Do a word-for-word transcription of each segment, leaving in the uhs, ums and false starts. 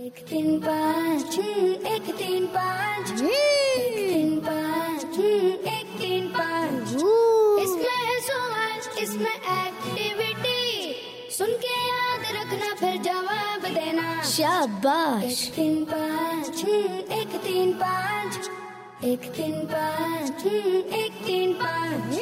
एक तीन पाँच एक तीन पाँच एक तीन पाँच एक तीन पाँच इसमें है सवाल इसमें एक्टिविटी सुन के याद रखना फिर जवाब देना शाबाश। एक तीन पाँच एक तीन पाँच एक तीन पाँच एक तीन पाँच।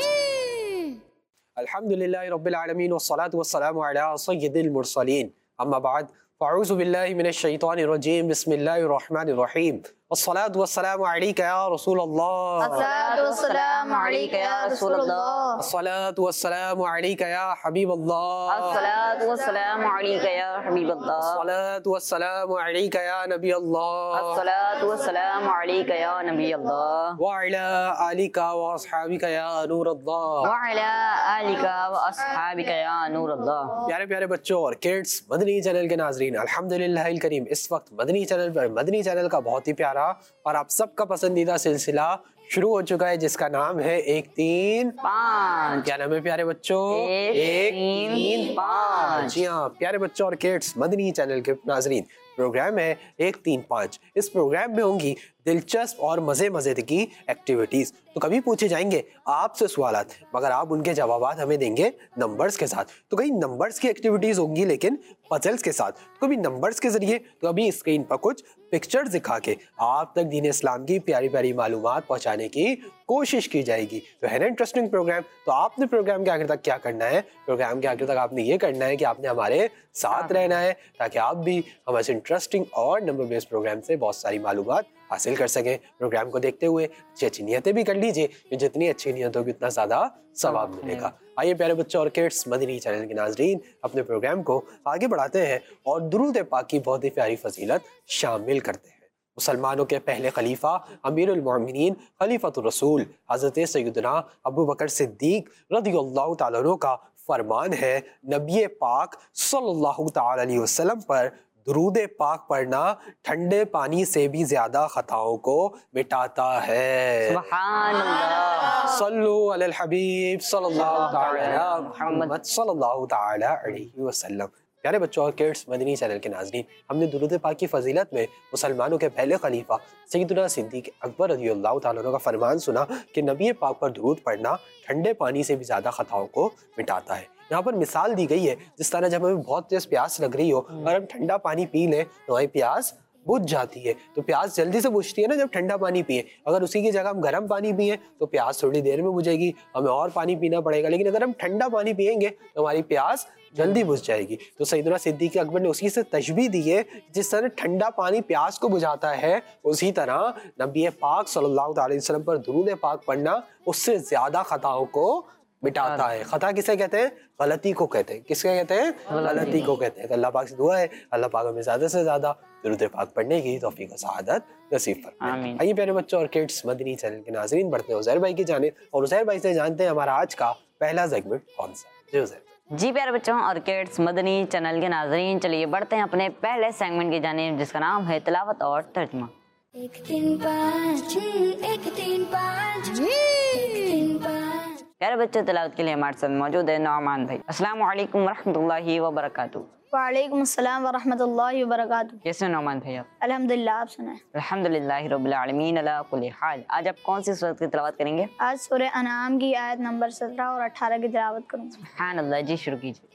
अल्हम्दुलिल्लाहि रब्बिल आलमीन वस्सलातु वस्सलामु अला सय्यिदिल मुरसलीन अम्मा बाद फ़अऊज़ु बिल्लाहि मिनश शैतानिर रजीम बिस्मिल्लाहिर रहमानिर रहीम वस्सलातु वस्सलामु अलैका या रसूलल्लाह अस्सलातु वस्सलामु अलैका या रसूलल्लाह अस्सलातु वस्सलामु अलैका या हबीबल्लाह अस्सलातु वस्सलामु अलैका या हबीबल्लाह अस्सलातु वस्सलामु अलैका या नबीअल्लाह अस्सलातु वस्सलामु अलैका या नबीअल्लाह व अला आलिका व अस्हाबिका या नूरल्लाह व अला आलिका व अस्हाबिका या नूरल्लाह। प्यारे प्यारे बच्चों और किड्स, मदनी चैनल के नाजरीन, अल्हम्दुलिल्लाहिल करीम इस वक्त मदनी चैनल पर मदनी चैनल का बहुत ही प्यारा और आप सबका पसंदीदा सिलसिला शुरू हो चुका है जिसका नाम है एक तीन पाँच। क्या नाम है प्यारे बच्चों? एक, एक तीन, तीन पाँच। जी हाँ प्यारे बच्चों और किड्स, मदनी चैनल के नाजरीन, प्रोग्राम है एक तीन पाँच। इस प्रोग्राम में होंगी दिलचस्प और मज़े मज़े की एक्टिविटीज़। तो कभी पूछे जाएंगे आपसे सवालात, मगर आप उनके जवाबात हमें देंगे नंबर्स के साथ। तो कहीं नंबर्स की एक्टिविटीज़ होंगी लेकिन पजल्स के साथ, तो कभी नंबर्स के ज़रिए, तो अभी स्क्रीन पर कुछ पिक्चर्स दिखा के आप तक दीन इस्लाम की प्यारी प्यारी मालूमात पहुँचाने की कोशिश की जाएगी। तो है ना इंटरेस्टिंग प्रोग्राम। तो आपने प्रोग्राम के आखिर तक क्या करना है? प्रोग्राम के आखिर तक आपने ये करना है कि आपने हमारे साथ रहना है ताकि आप भी हमारे इंटरेस्टिंग और नंबर बेस्ड प्रोग्राम से बहुत सारी मालूमात हासिल कर सकें। प्रोग्राम को देखते हुए अच्छी अच्छी नियतें भी कर लीजिए, जितनी अच्छी नियत होगी उतना ज़्यादा सवाब मिलेगा। आइए प्यारे बच्चों और किड्स, मदनी चैनल के नाजरीन, अपने प्रोग्राम को आगे बढ़ाते हैं और दुरूद पाक की बहुत ही प्यारी फजीलत शामिल करते हैं। मुसलमानों के पहले खलीफा अमीरुल मोमिनीन खलीफतुर रसूल हज़रत सैयदना अबू बकर सिद्दीक रज़ियल्लाहु तआला अन्हु का फरमान है, नबी पाक सल्लल्लाहु तआला अलैहि वसल्लम पर दुरूद पाक पढ़ना ठंडे पानी से भी ज्यादा खताओं को मिटाता है। सुभान अल्लाह। सल्लु अलल हबीब सल्लल्लाहु तआला मुहम्मद सल्लल्लाहु तआला अलैहि वसल्लम। प्यारे बच्चों और किड्स, मदनी चैनल के नाज़रीन, हमने दुरूद पाक की फजीलत में मुसलमानों के पहले खलीफा सैयदना सिद्दीक अकबर रज़ियल्लाहु तआला अन्हु का फरमान सुना कि नबी पाक पर दुरूद पढ़ना ठंडे पानी से भी ज़्यादा खताओं को मिटाता है। यहाँ पर मिसाल दी गई है, जिस तरह जब हमें बहुत तेज प्यास लग रही हो और हम ठंडा पानी पी लें तो हमारी प्यास बुझ जाती है। तो प्यास जल्दी से बुझती है ना जब ठंडा पानी पिए। अगर उसी की जगह हम गर्म पानी पिए तो प्यास थोड़ी देर में बुझेगी, हमें और पानी पीना पड़ेगा। लेकिन अगर हम ठंडा पानी पिएंगे तो हमारी प्यास जल्दी बुझ जाएगी। तो सैयदना सिद्दीक अकबर ने उसी से तशबीह दी है, जिस तरह ठंडा पानी प्यास को बुझाता है, उसी तरह नबी पाक सल्लल्लाहु अलैहि वसल्लम पर दुरूद पाक पढ़ना उससे ज्यादा खताओं को मिटाता है। खता किसे कहते हैं? गलती को कहते हैं। किसके कहते हैं? गलती को कहते हैं। तो अल्लाह पाक से दुआ है, अल्लाह पाक हमें ज्यादा से ज्यादा दुरूद पाक पढ़ने की तौफीक और सआदत नसीब फरमाए। आइए प्यारे बच्चों और किड्स, मदनी चैनल के नाज़रीन, बढ़ते हैं उज़ैर भाई की जानिब और उज़ैर भाई से जानते हैं हमारा आज का पहला सेगमेंट कौन सा है। जी उज़ैर। जी प्यारे बच्चों और किड्स, मदनी चैनल के नाजरीन, चलिए बढ़ते हैं अपने पहले सेगमेंट की जानिब जिसका नाम है तिलावत और तर्जुमा। एक तीन पाँच एक तीन पाँच एक तीन पाँच। प्यारे बच्चों, तिलावत के लिए हमारे साथ मौजूद है नौमान भाई। अस्सलाम वालेकुम वरहमतुल्लाहि वबरकातुहू। वालेकुम अस्सलाम वरहमतुल्लाहि वबरकातुहू। कैसे हो नौमान भाई आप? अल्हम्दुलिल्लाह, आप सुनाएं। अल्हम्दुलिल्लाहि रब्बिल आलमीन अला कुल्ली हाल। आज आप कौन सी सूरत की तिलावत करेंगे? आज सूरह अनाम की आयत नंबर सत्रह और अठारह की तिलावत करूंगा। सुभान अल्लाह, जी शुरू कीजिए।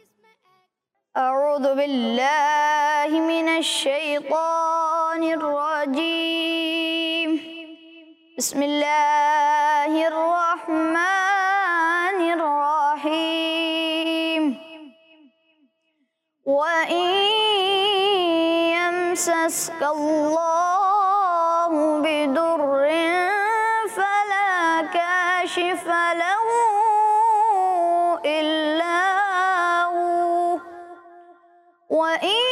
अऊज़ु बिल्लाहि मिनश शैतानिर रजीम। बिस्मिल्लाहिर रहमानिर रहीम। व इन यमसस्कल्लाहु बिदुर्रिन फला काशिफ लहू इल्ला हू व इन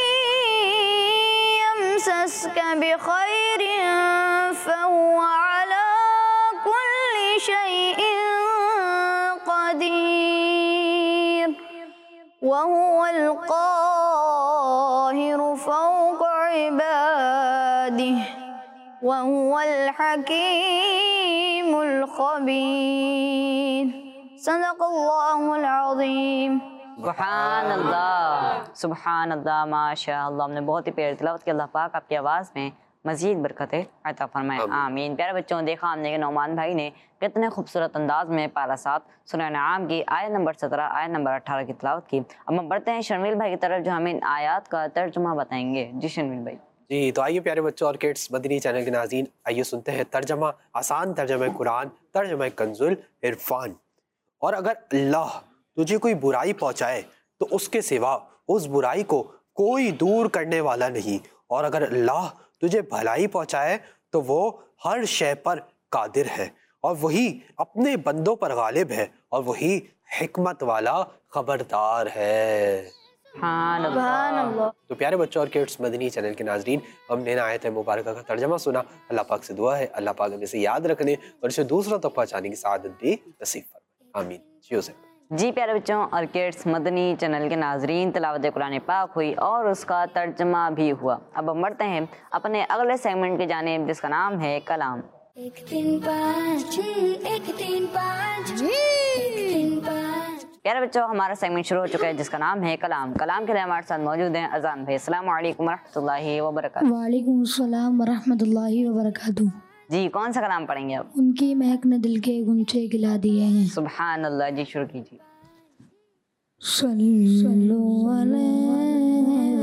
यमसस्का बिखैरिन फहुवा अला कुल्ली शैइन क़दीर व हुवल क़ाहिरु फ़ौक़ा इबादिही व हुवल हकीमुल ख़बीर। सदक़ल्लाहुल अज़ीम। सुभान अल्लाह, सुभान अल्लाह, माशा अल्लाह। हमने बहुत ही प्यारी तिलावत की। अल्लाह पाक आपकी आवाज़ में मज़ीद बरकतें अता फरमाए, आमीन। प्यारे बच्चों, देखा हमने कि नौमान भाई ने कितने खूबसूरत अंदाज में पारा सात सूरह अनआम की आयत नंबर सत्रह, आयत नंबर अठारह की तिलावत की। अब हम बढ़ते हैं शर्मिल भाई की तरफ, जो हमें इन आयात का तर्जुमा बताएंगे। जी शर्मिल भाई। जी, तो आइए प्यारे बच्चों और किड्स मदनी चैनल के नाज़रीन, आइए सुनते हैं तर्जमा, आसान तर्जमा कुरान, तर्जमा कंजुल इरफान। और अगर अल्लाह तुझे कोई बुराई पहुंचाए तो उसके सिवा उस बुराई को कोई दूर करने वाला नहीं, और अगर अल्लाह तुझे भलाई पहुंचाए तो वो हर शय पर कादिर है, और वही अपने बंदों पर गालिब है, और वही हिकमत वाला खबरदार है। सुभान अल्लाह। तो प्यारे बच्चों और किड्स मदनी चैनल के नाजरीन, हमने ना आयत मुबारक का तर्जमा सुना। अल्लाह पाक से दुआ है अल्लाह पाक हमें इसे याद रखने और इसे दूसरों तक पहुंचाने की सआदत भी नसीब फरमाए, आमीन। जी प्यारे बच्चों और किड्स मदनी चैनल के नाजरीन, तिलावत कुरान पाक हुई और उसका तर्जमा भी हुआ। अब हम बढ़ते हैं अपने अगले सेगमेंट की जानिब, जिसका नाम है कलाम। एक तीन पाँच, एक तीन पाँच, एक तीन पाँच। प्यारे बच्चों, हमारा सेगमेंट शुरू हो चुका है जिसका नाम है कलाम। कलाम के लिए हमारे साथ मौजूद हैं अजान भाई। अस्सलाम वालेकुम रहमतुल्लाहि व बरकातुहू। वालेकुम अस्सलाम व रहमतुल्लाहि व बरकातुहू। जी, कौन सा कलाम पढ़ेंगे आप? उनकी महक ने दिल के गुंचे गिला दिए हैं। सुभान अल्लाह। जी शुरू कीजिए। सल्लल्लाहु अलैहि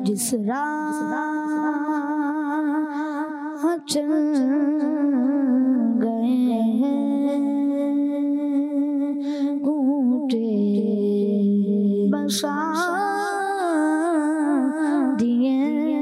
जिस राह चल गए हैं घूंटे बसा दिए।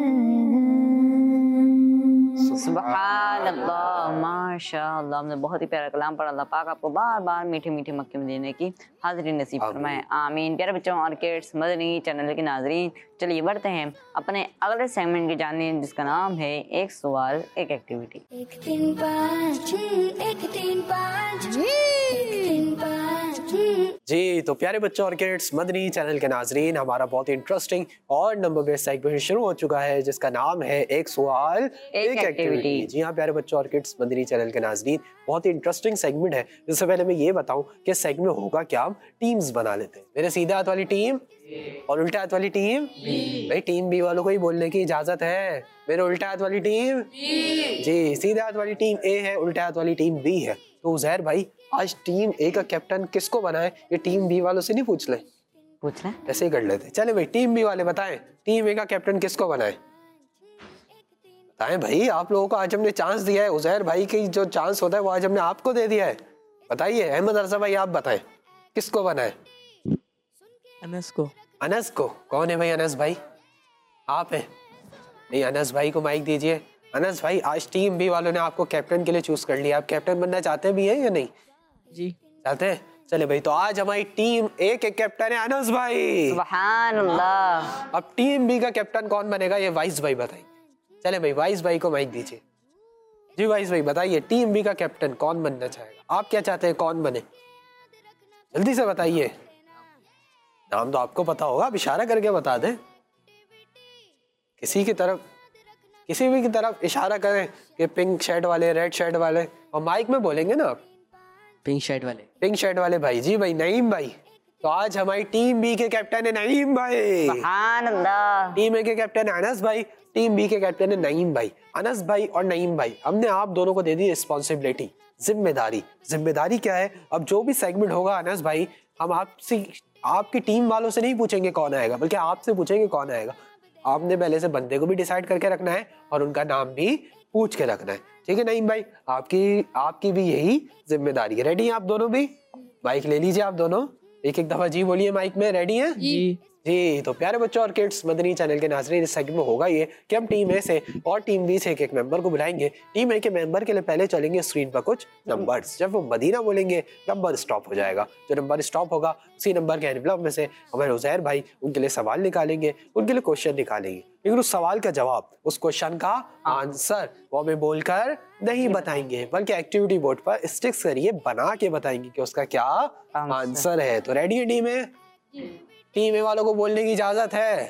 सुभान अल्लाह, माशाअल्लाह। हमने बहुत ही प्यारा कलाम पढ़ा। अल्लाह पाक आपको बार बार मीठे मीठे मक्के में देने की हाजिरी नसीब फरमाए, आमीन। प्यारे बच्चों और किड्स, मदनी चैनल के नाजरीन, चलिए बढ़ते हैं अपने अगले सेगमेंट की जानिब, जिसका नाम है एक सवाल एक एक्टिविटी। एक तीन पाँच एक तीन पाँच एक तीन पाँच। जी तो प्यारे बच्चों और किड्स, मदनी चैनल के नाजरीन, हमारा बहुत ही इंटरेस्टिंग और नंबर बेस्ड सेगमेंट शुरू हो चुका है, जिसका नाम है एक सवाल एक एक्टिविटी। जी हाँ प्यारे बच्चों और किड्स, मदनी चैनल के नाजरीन, बहुत ही इंटरेस्टिंग सेगमेंट है। इससे पहले मैं ये बताऊं कि सेगमेंट में होगा क्या, हम टीम्स बना लेते हैं। मेरे सीधे हाथ वाली टीम और उल्टे हाथ वाली टीम। भाई टीम बी वालों को ही बोलने की इजाजत है। मेरे उल्टे हाथ वाली टीम जी, सीधे हाथ वाली टीम ए है, उल्टे हाथ वाली टीम बी है। तो उजैर भाई, आज टीम ए का कैप्टन किसको बनाए, ये टीम बी वालों से नहीं पूछ ले? पूछ लें, ऐसे ही कर लेते। चले भाई, टीम बी वाले बताएं, टीम ए का कैप्टन किसको बनाए? बताएं भाई, आप लोगों को आज हमने चांस दिया है। उजैर भाई की जो चांस होता है वो आज हमने आपको दे दिया है। बताइए अहमद अरसा भाई, आप बताएं किसको बनाए? अनस को। अनस को? कौन है भाई अनस भाई? आप हैं? नहीं, अनस भाई को माइक दीजिए। अनस भाई, आज टीम बी वालों ने आपको कैप्टन के लिए चूज कर लिया। आप कैप्टन बनना चाहते भी हैं या नहीं? जी चाहते हैं। चले भाई, तो आज हमारी टीम ए के कैप्टन है अनस भाई। सुभान अल्लाह। अब टीम बी का कैप्टन कौन बनेगा, ये वाइस भाई बताइए। चले भाई, वाइस भाई को माइक दीजिए। जी वाइस भाई बताइए, टीम बी का कैप्टन कौन बनना चाहेगा? आप क्या चाहते हैं कौन बने? जल्दी से बताइए। नाम तो आपको पता होगा, अब इशारा करके बता दें। किसी की तरफ, किसी भी की तरफ इशारा करें कि पिंक शर्ट वाले, रेड शर्ट वाले, और माइक में बोलेंगे ना आप, पिंक शर्ट वाले। पिंक शर्ट वाले भाई। जी भाई, नईम भाई। तो आज हमारी टीम बी के कैप्टन है नईम भाई। सुभान अल्लाह। टीम ए के कैप्टन है अनस भाई, टीम बी के कैप्टन है नईम भाई। अनस भाई और नईम भाई, हमने आप दोनों को दे दी रिस्पॉन्सिबिलिटी, जिम्मेदारी। जिम्मेदारी क्या है? अब जो भी सेगमेंट होगा अनस भाई, हम आपसे, आपकी टीम वालों से नहीं पूछेंगे कौन आएगा, बल्कि आपसे पूछेंगे कौन आएगा। आपने पहले से बंदे को भी डिसाइड करके रखना है और उनका नाम भी पूछ के रखना है। ठीक है नईम भाई, आपकी आपकी भी यही जिम्मेदारी है। रेडी हैं आप दोनों भी? माइक ले लीजिए आप दोनों, एक एक दफा जी बोलिए माइक में। रेडी हैं? जी जी तो प्यारे बच्चों और किड्स, मदनी चैनल के नाज़रीन, इस सेगमेंट में होगा ये कि हम टीम ए से और टीम बी से एक एक मेंबर को बुलाएंगे। टीम ए के मेंबर के लिए पहले चलेंगे स्क्रीन पर कुछ नंबर्स। जब वो मदीना बोलेंगे नंबर स्टॉप हो जाएगा। जो नंबर स्टॉप होगा उसी नंबर के एनवलप में से हमारे उजैर भाई उनके लिए सवाल निकालेंगे, उनके लिए क्वेश्चन निकालेंगे। लेकिन उस सवाल का जवाब, उस क्वेश्चन का आंसर वो हमें बोलकर नहीं बताएंगे, बल्कि एक्टिविटी बोर्ड पर स्टिक्स करिए बना के बताएंगे कि उसका क्या आंसर है। तो रेडी है टीम ए? टीम ए वालों को बोलने की इजाजत है?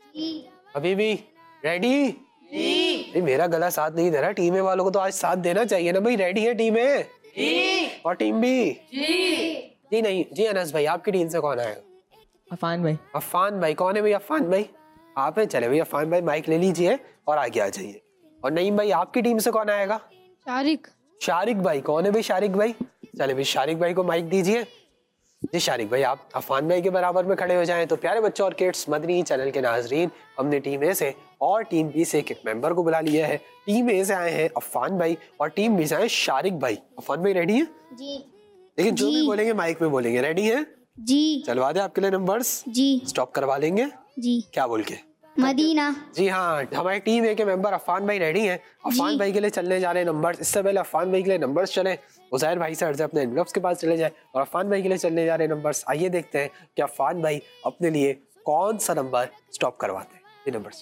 अभी भी रेडी? जी। मेरा गला साथ नहीं दे रहा, टीम ए वालों को तो आज साथ देना चाहिए ना भाई। रेडी है टीम ए? जी। और टीम बी? जी। जी नहीं जी अनस भाई, आपकी टीम से कौन आएगा? अफान भाई। अफान भाई। कौन है भाई अफान भाई? आप हैं? चले भाई अफान भाई माइक ले लीजिए और आगे आ जाइए। और नईम भाई, आपकी टीम से कौन आएगा? शारिक। शारिक भाई। कौन है भाई शारिक भाई? चले भाई शारिक भाई को माइक दीजिए। जी शारिक भाई, आप अफान भाई के बराबर में खड़े हो जाएं। तो प्यारे बच्चों और किड्स, मदनी चैनल के नाजरीन, हमने टीम ए से और टीम बी से एक एक मेंबर को बुला लिया है। टीम ए से आए हैं अफान भाई और टीम बी से आए शारिक भाई। अफान भाई रेडी है? जी। लेकिन जो भी बोलेंगे माइक में बोलेंगे। रेडी है? जी। चलवा दे आपके लिए नंबर्स। जी। स्टॉप करवा लेंगे। जी। क्या बोल के? मदीना। जी हाँ, हमारी टीम ए के मेंबर अफान भाई रेडी हैं। अफान भाई के लिए चलने जा रहे हैं नंबर्स। इससे पहले अफान भाई के लिए नंबर्स चले, उजैर भाई से अर्ज़ अपने एनवलप्स के पास चले जाए और अफान भाई के लिए चलने जा रहे हैं नंबर्स। आइए देखते हैं कि अफान भाई अपने लिए कौन सा नंबर स्टॉप करवाते हैं। ये नंबर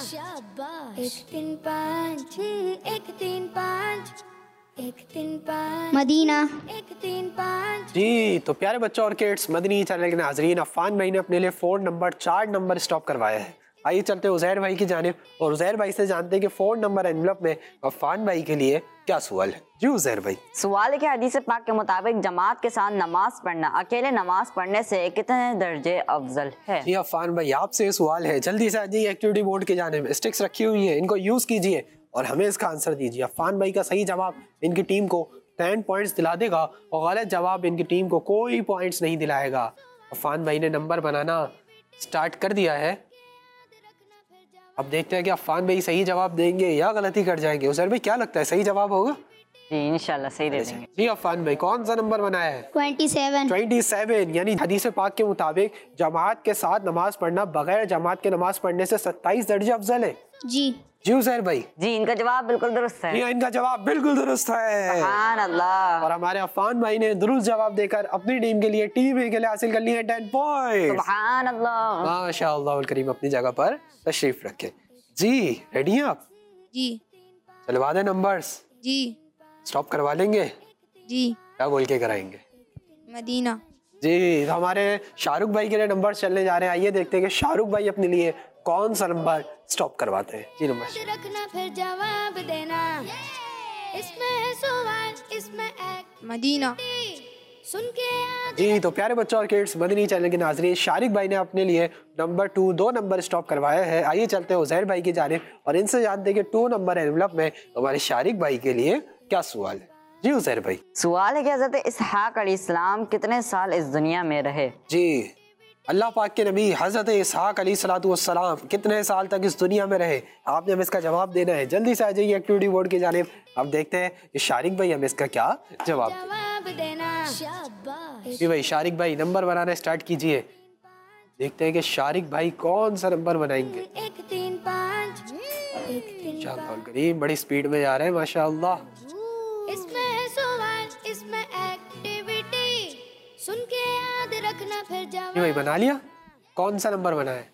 शाबाश। एक तीन पाँच एक तीन पाँच एक तीन पाँच। मदीना। एक तीन पाँच। जी तो प्यारे बच्चों और किड्स, मदनी चैनल के नाजरीन, अफान भाई ने अपने लिए फोन नंबर चार नंबर स्टॉप करवाया है। आइए चलते हैं उजैर भाई की जानिब और उजैर भाई से जानते हैं कि फोन नंबर एनवलप में अफान भाई के लिए क्या सवाल है। जी उजैर भाई। सवाल है कि हदीस पाक के मुताबिक जमात के साथ नमाज पढ़ना अकेले नमाज पढ़ने से कितने दर्जे अफजल है? जी अफान भाई, आपसे ये सवाल है, जल्दी से आ जाइए एक्टिविटी बोर्ड के जानिब। स्टिक्स रखी हुई हैं, इनको यूज कीजिए और हमें इसका आंसर दीजिए। अफान भाई का सही जवाब इनकी टीम को टेन पॉइंट्स दिला देगा और गलत जवाब इनकी टीम को कोई पॉइंट्स नहीं दिलाएगा। अफान भाई ने नंबर बनाना स्टार्ट कर दिया है। अब देखते हैं कि अफान भाई सही जवाब देंगे या गलती कर जाएंगे। उजैर भाई क्या लगता है सही जवाब होगा? जी इंशाल्लाह सही दे देंगे। जी अफान भाई कौन सा नंबर बनाया है? Twenty seven. सत्ताईस, यानी हदीस पाक के मुताबिक जमात के साथ नमाज पढ़ना बगैर जमात के नमाज पढ़ने से सत्ताईस दर्जे अफजल है। जी जी उजैर भाई। जी इनका जवाब बिल्कुल दुरुस्त है। जी इनका जवाब बिल्कुल दुरुस्त है। सुभान अल्लाह। और हमारे अफान भाई ने दुरुस्त जवाब देकर अपनी टीम के लिए टीम ए के लिए हासिल कर लिए टेन पॉइंट। सुभान अल्लाह। माशाअल्लाह करीम अपनी जगह पर तशरीफ रखे। जी रेडी हैं आप? जी चलवा दें नंबर्स? जी स्टॉप करवा लेंगे? जी क्या बोल के कराएंगे? मदीना। जी तो हमारे शाहरुख भाई के लिए नंबर चलने जा रहे हैं। आइए देखते हैं कि शाहरुख भाई अपने लिए कौन सा नंबर स्टॉप करवाते हैं। जी नंबर रखना फिर जवाब देना, इसमें है सवाल इसमें एक्ट मदीना। सुन के याद जी तो प्यारे बच्चों और किड्स मदनी चैनल के नाजरीन शारिक भाई ने अपने लिए नंबर टू दो नंबर स्टॉप करवाया है। आइए चलते हैं उजैर भाई की जानिब और इनसे जानते हैं कि टू नंबर एनवलप में हमारे शारिक भाई के लिए क्या सवाल है। जी उजैर भाई। सवाल है कि हज़रत इसहाक अलैहिस्सलाम कितने साल इस दुनिया में रहे? जी अल्लाह पाक के नबी हज़रत इसहाक अलैहिस्सलाम कितने साल तक इस दुनिया में रहे? आपने हमें इसका जवाब देना है। जल्दी से आ जाइए एक्टिविटी बोर्ड की जानिब। अब देखते हैं कि शारिक भाई हमें इसका क्या जवाब दें। जवाब देना। शाबाश। जी भाई शारिक भाई नंबर बनाना स्टार्ट कीजिए। देखते हैं कि शारिक भाई कौन सा नंबर बनाएंगे। एक तीन पाँच एक तीन इंशाअल्लाह करीम बड़ी स्पीड में जा रहे हैं माशाअल्लाह। इसमें है सवाल इसमें एक्टिविटी, सुन के याद रखना फिर जी जवाब। भाई बना लिया? कौन सा नंबर बना है?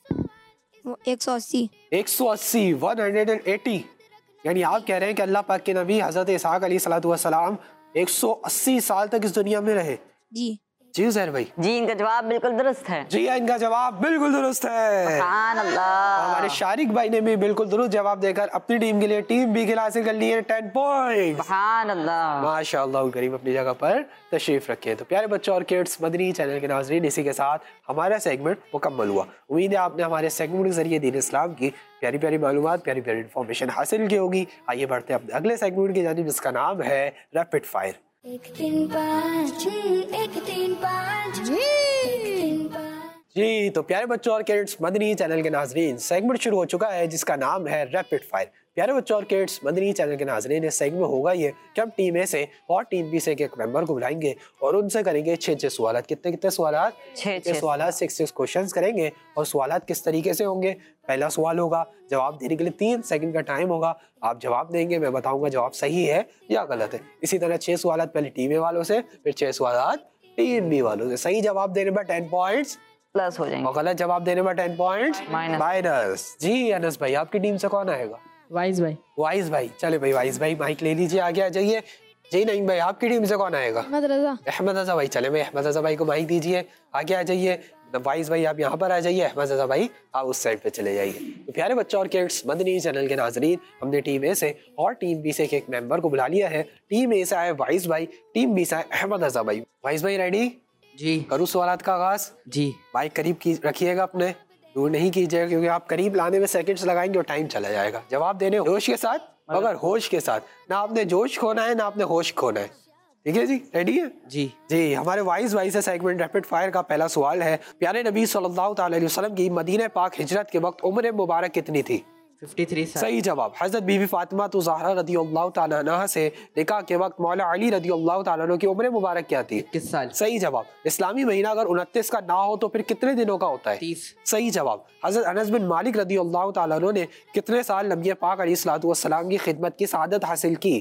वो एक सौ अस्सी। एक सौ अस्सी, वन हंड्रेड एंड एटी। यानी आप कह रहे हैं कि अल्लाह पाक के नबी हज़रत इसहाक अलैहिस्सलाम एक सौ अस्सी साल तक इस दुनिया में रहे। जी जी उजैर भाई। जी इनका जवाब बिल्कुल दुरुस्त है। जी इनका जवाब बिल्कुल दुरुस्त है। सुभान अल्लाह। हमारे शारिक भाई ने भी बिल्कुल दुरुस्त जवाब देकर अपनी टीम के लिए टीम बी के लिए हासिल कर लिए टेन पॉइंट। सुभान अल्लाह। माशाअल्लाह करीम अपनी जगह पर तशरीफ रखे। तो प्यारे बच्चों और किड्स मदनी चैनल के नाजरीन इसी के साथ हमारा सेगमेंट मुकम्मल हुआ। उम्मीद है आपने हमारे सेगमेंट के जरिए दीन इस्लाम की प्यारी प्यारी मालूमात प्यारी प्यारी इन्फॉर्मेशन हासिल की होगी। आइए बढ़ते हैं अपने अगले सेगमेंट की जानिब जिसका नाम है रैपिड फायर। एक तीन पाँच एक तीन पाँच एक तीन पाँच। जी तो प्यारे बच्चों और किड्स मदनी चैनल के नाजरीन सेगमेंट शुरू हो चुका है जिसका नाम है रैपिड फायर। प्यारे बच्चों और किड्स मदनी चैनल के नाजरीन इस सेगमेंट होगा ये कि हम टीम ए से और टीम बी से एक मेंबर को बुलाएंगे और उनसे करेंगे छः छः सवाल। कितने कितने सवाल? छः छः सवाल, सिक्स सिक्स क्वेश्चंस करेंगे। और सवाल किस तरीके से होंगे? पहला सवाल होगा, जवाब देने के लिए तीन सेकंड का टाइम होगा। आप जवाब देंगे, मैं बताऊंगा जवाब सही है या गलत है। इसी तरह छः सवाल पहले टीम ए वालों से, फिर छः सवाल टीम बी वालों से। सही जवाब देने पर टेन पॉइंट्स प्लस हो जाएंगे और गलत जवाब देने पर टेन पॉइंट्स माइनस। माइनस। जी अनस भाई आपकी टीम से कौन आएगा? वाइज भाई। वाइज भाई। चले भाई वाइज भाई माइक ले लीजिए, आगे आ जाइए। जी नहीं भाई आपकी टीम से कौन आएगा? अहमद रजा। अहमद रजा भाई। चले भाई अहमद रजा भाई को माइक दीजिए, आगे आ जाइए। वाइज भाई आप यहाँ पर आ जाइए, अहमद रजा भाई आप उस साइड पे चले जाइए। तो प्यारे बच्चों और किड्स मदनी चैनल के नाजरीन हमने टीम ए से और टीम बी से एक, एक मेंबर को बुला लिया है। टीम ए से आए वाइज भाई, टीम बी से आए अहमद रजा भाई। वाइज भाई रेडी? जी करूँ सवालात का आगाज? जी। माइक करीब की रखिएगा, अपने दूर नहीं कीजिएगा क्योंकि आप करीब लाने में सेकंड्स लगाएंगे और टाइम चला जाएगा। जवाब देने जोश के साथ, मगर होश के साथ। ना आपने जोश खोना है ना आपने होश खोना है। ठीक है जी, रेडी है? जी जी हमारे वाइज वाइज से सेगमेंट रैपिड फायर का पहला सवाल है। प्यारे नबी सल्लल्लाहु अलैहि वसल्लम की मदीना पाक हिजरत के वक्त उम्र मुबारक कितनी थी? तिरेपन साल। सही जवाब। हजरत बीबी फातिमा तो ज़हरा रदियल्लाहु ताला अन्हा से निकाह के वक्त मौला अली रदियल्लाहु ताला अन्हु की उम्र मुबारक क्या थी? इक्कीस साल। सही जवाब। इस्लामी महीना अगर उनतीस का ना हो तो फिर कितने दिनों का होता है? तीस। सही जवाब। हजरत अनस बिन मालिक रदियल्लाहु ताला अन्हु ने कितने साल नबी पाक अलैहिस्सलातु वस्सलाम की खिदमत की सआदत हासिल की?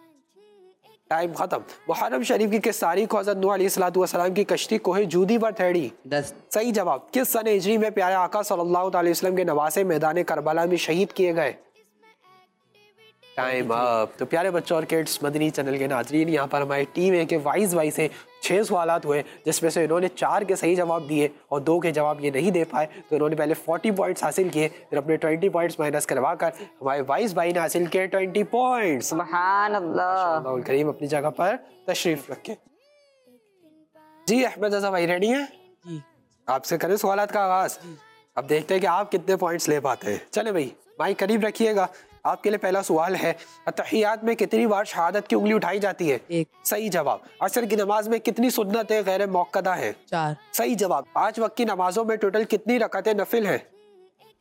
टाइम खत्म। मुहर्रम शरीफ की किस तारीख को हजरत नूह अलैहिस्सलातु वस्सलाम की कश्ती कोहे जूदी पर ठहरी? दस। सही जवाब। किस सन हिजरी में प्यारे आका सल्लल्लाहु अलैहि वसल्लम के नवासे मैदान करबला में शहीद किए गए? Time up. तो प्यारे बच्चों और किड्स मदनी चैनल के नाजरीन यहाँ पर हमारी टीम है कि वाइज वाइज से छः सवालात हुए जिसमें से इन्होंने चार के सही जवाब दिए और दो के जवाब ये नहीं दे पाए। तो इन्होंने पहले चालीस पॉइंट्स हासिल किए, फिर अपने बीस पॉइंट्स माइनस करवा कर हमारे वाइज भाई ने हासिल किए बीस पॉइंट्स। सुभान अल्लाह। करीम अपनी जगह पर तशरीफ रखे। जी अहमद रजा भाई रेडी हैं? जी। आपसे करें सवालात का आगाज। अब देखते हैं कि आप कितने पॉइंट्स ले पाते हैं। चले भाई माइक करीब रखिएगा। आपके लिए पहला सवाल है, अतहियात में कितनी बार शहादत की उंगली उठाई जाती है? एक। सही जवाब। असर की नमाज में कितनी सुन्नतें गैर मौक़दा है? चार। सही जवाब। पांच वक्त की नमाजों में टोटल कितनी रकातें नफिल है?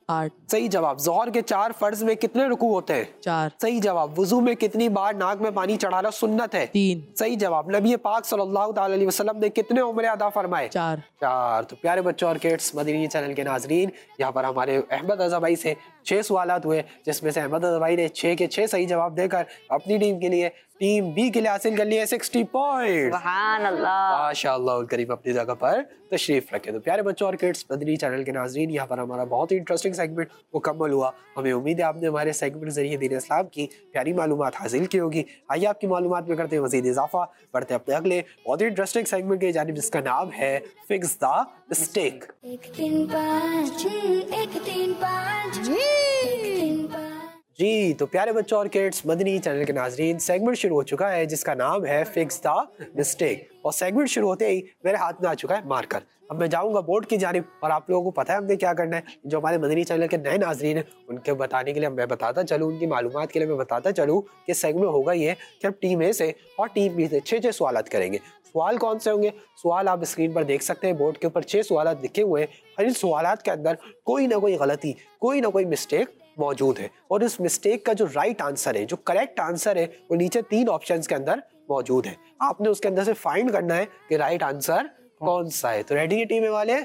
आठ। सही जवाब। जोहर के चार फर्ज में कितने रुकू होते हैं? चार। सही जवाब। वुजू में कितनी बार नाक में पानी चढ़ाना सुन्नत है? तीन। सही जवाब। नबी पाक सल्लल्लाहु अलैहि वसल्लम ने कितने उम्रे अदा फरमाए? चार। चार। तो प्यारे बच्चों और किड्स, मदनी चैनल के नाजरीन, यहाँ पर हमारे अहमद रजा भाई से छह सवालात हुए, जिसमें से अहमद रजा भाई ने छह के छह सही जवाब देकर अपनी टीम के लिए, टीम बी के लिए हासिल कर लिए सिक्सटी पॉइंट। सुभान अल्लाह। माशाअल्लाह करीब अपनी जगह पर तशरीफ रखे। तो प्यारे बच्चों और किड्स, मदनी चैनल के नाजरीन, यहाँ पर हमारा बहुत ही इंटरेस्टिंग सेगमेंट मुकम्मल हुआ। हमें उम्मीद है आपने हमारे सेगमेंट के जरिए दीन इस्लाम की प्यारी मालूमात हासिल की होगी। आइए आपकी मालूमात में करते हैं मजीद इजाफा, बढ़ते अपने अगले बहुत ही इंटरेस्टिंग सेगमेंट के जानिब, जिसका नाम है फिक्स द मिस्टेक। एक तीन पाँच एक तीन पाँच एक तीन पाँच। जी तो प्यारे बच्चों और किड्स, मदनी चैनल के नाजरीन, सेगमेंट शुरू हो चुका है जिसका नाम है फिक्स द मिस्टेक। और सेगमेंट शुरू होते ही मेरे हाथ में आ चुका है मार्कर। अब मैं जाऊंगा बोर्ड की जानिब और आप लोगों को पता है हमने क्या करना है। जो हमारे मदनी चैनल के नए नाजरीन हैं उनके बताने के लिए मैं बताता चलूँ, उनकी मालूमात के लिए मैं बताता चलूँ कि सेगमेंट होगा ये कि अब टीम ए से और टीम बी से छः छः सवाल करेंगे। सवाल कौन से होंगे? सवाल आप स्क्रीन पर देख सकते हैं, बोर्ड के ऊपर छः सवाल लिखे हुए हैं और इन सवाल के अंदर कोई ना कोई गलती, कोई ना कोई मिस्टेक मौजूद है। और इस मिस्टेक का जो राइट आंसर है, जो करेक्ट आंसर है, वो नीचे तीन ऑप्शंस के अंदर मौजूद है। आपने उसके अंदर से फाइंड करना है कि राइट आंसर कौन सा है। तो रेडी है टीम ए वाले?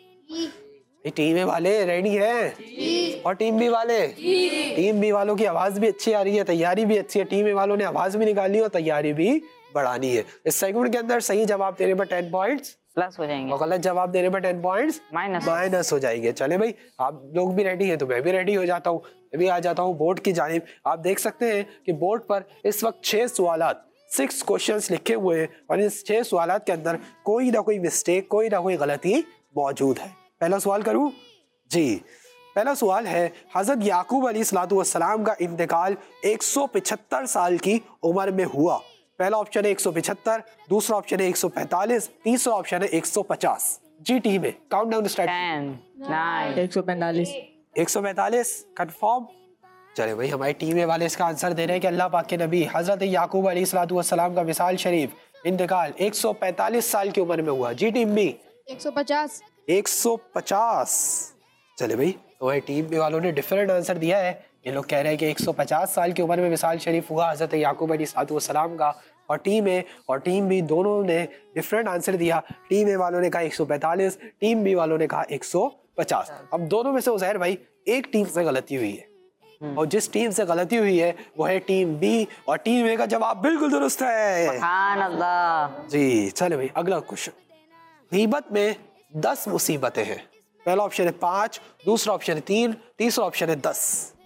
टीम ए वाले रेडी है? और टीम बी वाले? टीम बी वालों की आवाज भी अच्छी आ रही है, तैयारी भी अच्छी है। टीम ए वालों ने आवाज भी निकाली और तैयारी भी बढ़ानी है। इस सेगमेंट के अंदर सही जवाब देने पर टेन पॉइंट्स प्लस हो जाएंगे और गलत जवाब देने पर टेन पॉइंट्स माइनस माइनस हो जाएंगे। चले भाई, आप लोग भी रेडी हैं तो मैं भी रेडी हो जाता हूँ। मैं भी आ जाता हूँ बोर्ड की जानिब। आप देख सकते हैं कि बोर्ड पर इस वक्त छह सवालात, सिक्स क्वेश्चंस लिखे हुए हैं और इस छह सवालात के अंदर कोई ना कोई मिस्टेक, कोई ना कोई गलती मौजूद है। पहला सवाल करूँ जी। पहला सवाल है, हजरत याकूब अलैहिस्सलाम का इंतकाल एक सौ पचहत्तर साल की उम्र में हुआ। पहला ऑप्शन है एक सौ पचहत्तर, दूसरा ऑप्शन है एक सौ पैंतालीस, तीसरा ऑप्शन है एक सौ पचास। जी टीम है, count down start. Ten nine एक सौ पैंतालीस। एक सौ पैंतालीस कंफर्म। चले भाई, हमारी टीम ए वाले इसका आंसर दे रहे हैं कि अल्लाह पाक के नबी हजरत याकूब अलैहिस्सलाम का विसाल शरीफ इंतकाल एक सौ पैंतालीस साल की उम्र में हुआ। जी टीम बी एक सौ पचास। एक सौ पचास। चले भाई, तो भाई टीम बी वालों ने डिफरेंट आंसर दिया है। ये लोग कह रहे हैं कि एक सौ पचास साल की उम्र में विसाल शरीफ हुआ हजरत याकूब अलैहिस्सलाम का। और टीम ए और टीम बी दोनों ने डिफरेंट आंसर दिया। टीम ए वालों ने कहा एक सौ पैंतालीस, टीम बी वालों ने कहा एक सौ पचास। अब दोनों में से उज़ैर भाई एक टीम से गलती हुई है और जिस टीम से गलती हुई है वो है टीम बी और टीम ए का जवाब बिल्कुल दुरुस्त है। सुभान अल्लाह। जी चले भाई, अगला क्वेश्चन। गीबत में दस मुसीबतें हैं। पहला ऑप्शन है पाँच, दूसरा ऑप्शन है तीन, तीसरा ऑप्शन है दस।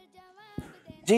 जी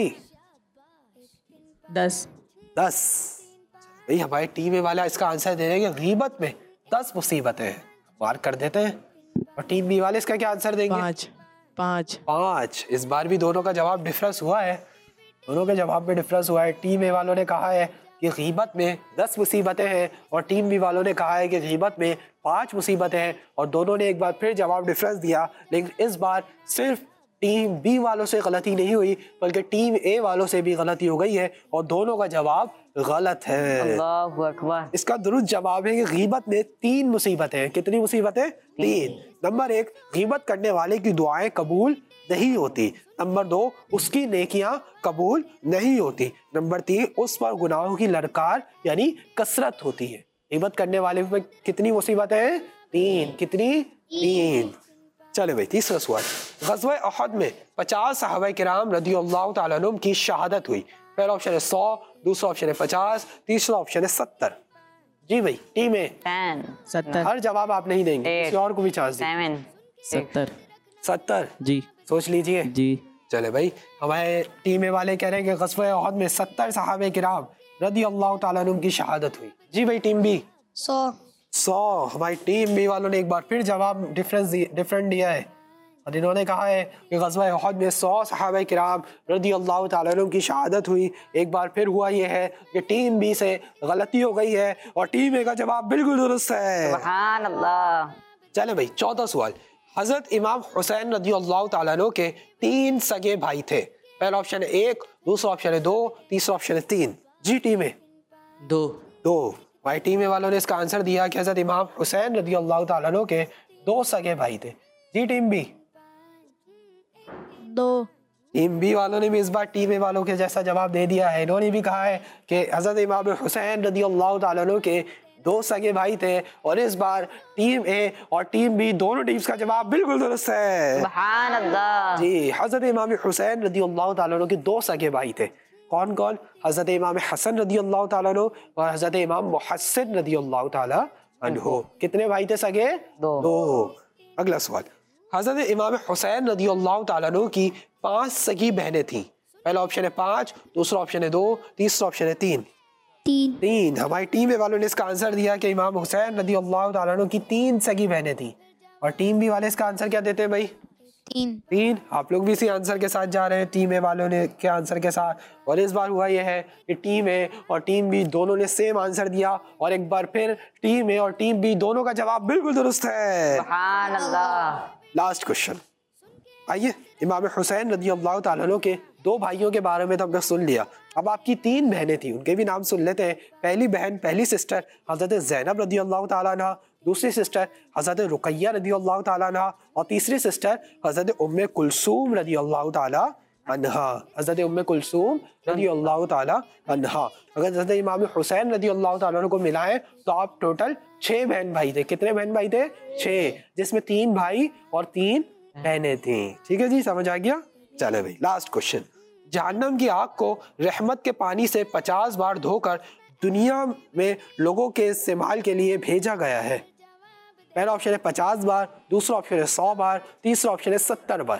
दस। दस। भाई हमारी टीम ए वाला इसका आंसर दे रहे हैं कि गीबत में दस मुसीबतें हैं। मार्क कर देते हैं। और टीम बी वाले इसका क्या आंसर देंगे? पाँच। पाँच। पाँच। इस बार भी दोनों का जवाब डिफरेंस हुआ है। दोनों के जवाब में डिफरेंस हुआ है। टीम ए वालों ने कहा है कि गीबत में दस मुसीबतें हैं और टीम बी वालों ने कहा है कि गीबत में पाँच मुसीबतें हैं। और दोनों ने एक बार फिर जवाब डिफरेंस दिया, लेकिन इस बार सिर्फ टीम बी वालों से गलती नहीं हुई बल्कि टीम ए वालों से भी गलती हो गई है और दोनों का जवाब गलत है। अल्लाहु अकबर। इसका दुरुस्त जवाब है कि गीबत में तीन मुसीबतें हैं। कितनी मुसीबतें? तीन। नंबर एक, गीबत करने वाले की दुआएं कबूल नहीं होती। नंबर दो, उसकी नेकियां कबूल नहीं होती। नंबर तीन, उस पर गुनाहों की ललकार यानी कसरत होती है। गीबत करने वाले पे कितनी मुसीबतें हैं? तीन। कितनी? तीन। चले भाई, तीसरा सवाल। ग़ज़वा उहद में पचास सहाबा किराम रज़ियल्लाहु तआला अन्हुम की शहादत हुई। पहला ऑप्शन है सौ, दूसरा ऑप्शन है पचास, तीसरा ऑप्शन है सत्तर। जी भाई टीम ए टेन सत्तर। हर जवाब आप नहीं देंगे, Eight. किसी और को भी चांस दें। सेवन सत्तर। सत्तर। जी सोच लीजिए। जी। चले भाई, हमारे टीम ए वाले कह रहे हैं कि ग़ज़वा उहद में सत्तर सहाबा किराम रज़ियल्लाहु तआला अन्हुम की शहादत हुई। जी भाई टीम बी सौ। सौ। हमारी टीम बी वालों ने एक बार फिर जवाब डिफरेंस डिफरेंट दिया है और इन्होंने कहा है कि ग़ज़वा उहद में सौ सहाबा किराम रज़ियल्लाहु तआला अन्हुम की शहादत हुई। एक बार फिर हुआ ये है कि टीम बी से गलती हो गई है और टीम ए का जवाब बिल्कुल दुरुस्त है। सुभान अल्लाह। चले भाई, चौथा सवाल। हज़रत इमाम हुसैन रज़ियल्लाहु तआला अन्हु के तीन सगे भाई थे। पहला ऑप्शन है एक, दूसरा ऑप्शन है दो, तीसरा ऑप्शन है तीन। जी टीम ए दो। दो। भाई टीम ए वालों ने इसका आंसर दिया कि हज़रत इमाम हुसैन रज़ियल्लाहु तआला अन्हु के दो सगे भाई थे। जी टीम बी दो। टीम बी वालों ने भी इस बार टीम ए वालों के जैसा जवाब दे दिया है। इन्होंने भी कहा है कि हज़रत इमाम हुसैन रज़ियल्लाहु ताला अन्हु के दो सगे भाई थे और इस बार टीम ए और टीम बी दोनों टीम्स का जवाब बिल्कुल दुरुस्त है। सुभान अल्लाह। जी, हज़रत इमाम हुसैन रज़ियल्लाहु ताला अन्हु के दो सगे भाई थे। कौन कौन? हज़रत इमाम हसन रज़ियल्लाहु ताला अन्हु और हज़रत इमाम मुहस्सिन रज़ियल्लाहु ताला अन्हु। कितने भाई थे सगे? दो। दो। अगला सवाल, हज़रत इमाम हुसैन रज़ियल्लाहु ताला अन्हु की पांच सगी बहनें थीं। पहला ऑप्शन है पांच, दूसरा ऑप्शन है दो, तीसरा ऑप्शन है तीन। तीन। तीन। हमारी टीम ए वालों ने इसका आंसर दिया कि इमाम हुसैन रज़ियल्लाहु ताला अन्हु की तीन सगी बहनें थीं और टीम बी वाले इसका आंसर क्या देते हैं भाई? तीन। तीन। आप लोग भी इसी आंसर के साथ जा रहे हैं, टीम ए वालों ने के आंसर के साथ। और इस बार हुआ यह है कि टीम ए और टीम बी दोनों ने सेम आंसर दिया और एक बार फिर टीम ए और टीम बी दोनों का जवाब बिल्कुल दुरुस्त है। सुभान अल्लाह। लास्ट क्वेश्चन, आइए, इमाम हुसैन रज़ियल्लाहु ताला अन्हु के दो भाइयों के बारे में तो हमने सुन लिया, अब आपकी तीन बहनें थी उनके भी नाम सुन लेते हैं। पहली बहन, पहली सिस्टर हज़रत ज़ैनब रज़ियल्लाहु ताला अन्हा, दूसरी सिस्टर हज़रत रुक़ैया रज़ियल्लाहु ताला अन्हा और तीसरी सिस्टर हज़रत उम्मे कुलसूम रज़ियल्लाहु ताला अन्हा। हज़रत उम्मे कुलसूम रज़ियल्लाहु ताला अन्हा। अगर हज़रत इमाम हुसैन रज़ियल्लाहु ताला अन्हु को मिलाएं तो आप टोटल छह बहन भाई थे। कितने बहन भाई थे? छह, जिसमें तीन भाई और तीन बहनें थी। ठीक है जी, समझ आ गया? चले भाई, लास्ट क्वेश्चन, जहन्नम की आग को रहमत के पानी से पचास बार धोकर दुनिया में लोगों के इस्तेमाल के लिए भेजा गया है। पहला ऑप्शन है पचास बार, दूसरा ऑप्शन है सौ बार, तीसरा ऑप्शन है सत्तर बार।